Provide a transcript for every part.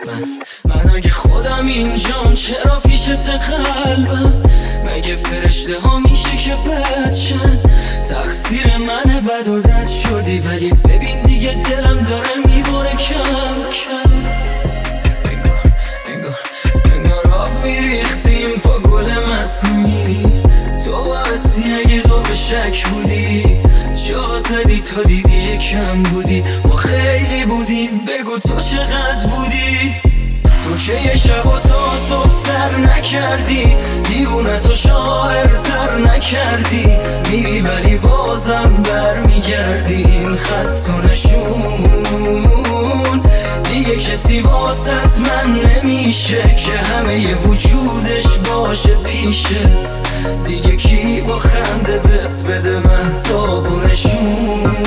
من اگه خودم اینجام چرا پیشت قلبم؟ مگه فرشته ها میشه که بدشن؟ تقصیر منه بد و دد شدی، ولی ببین دیگه دلم داره میباره کم کم. انگار آب میریختیم با گل مصنوعی، تو باعثی اگه دو به شک بودی، جا زدی تا دیدی یکم بودی، ما خیلی بودیم بگو تو چقدر بودی. تو که یه شب و تا صبح سر نکردی، دیوونه تو شاعرتر نکردی، میری ولی بازم برمیگردی. این خط و نشون دیگه کسی واسط من نمیشه که همه وجودش باشه پیشت. دیگه کی با خنده بت بده من تاب و نشون؟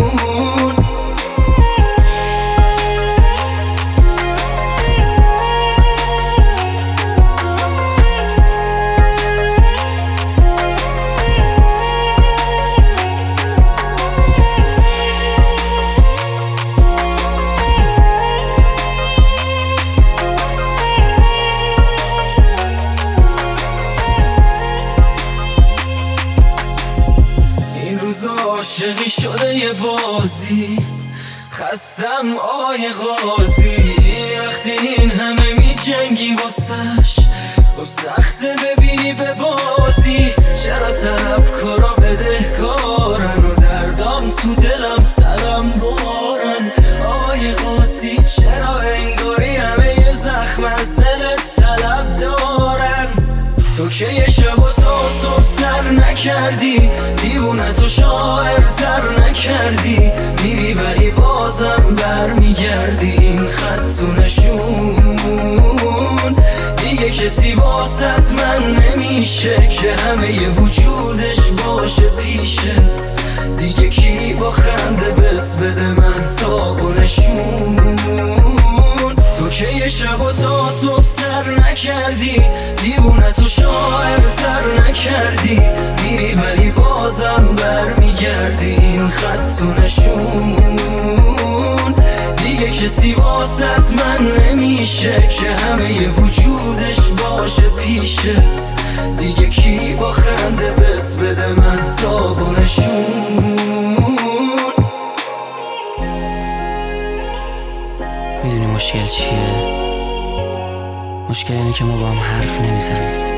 عاشقی شده یه بازی، خستم آقای قاضی. وقتی این همه می جنگی واسش، خب سخته ببینی به بازی. چرا طلبکارا بدهکارن و دردام تو دلم ترم بارن؟ آقای قاضی چرا انگاری همه یه زخم از دلت طلب دارن؟ تو که یه شب و تا صبح سر نکردی، دیوونه تو شاعرتر نکردی، میری ولی بازم برمیگردی. این خط و نشون دیگه کسی واسط من نمیشه که همه وجودش باشه پیشت. دیگه کی با خنده بت بده من تاب و نشون؟ تو که یه شب و تا صبح سر نکردی، دیوونه تو شاعرتر نکردی، میری ولی بازم برمیگردی. این خط و نشون دیگه کسی واسط من نمیشه که همه وجودش باشه پیشت. دیگه کی با خنده بت بده من تاب و نشون؟ میدونی مشکل چیه؟ مشکل اینه که ما با هم حرف نمیزنیم.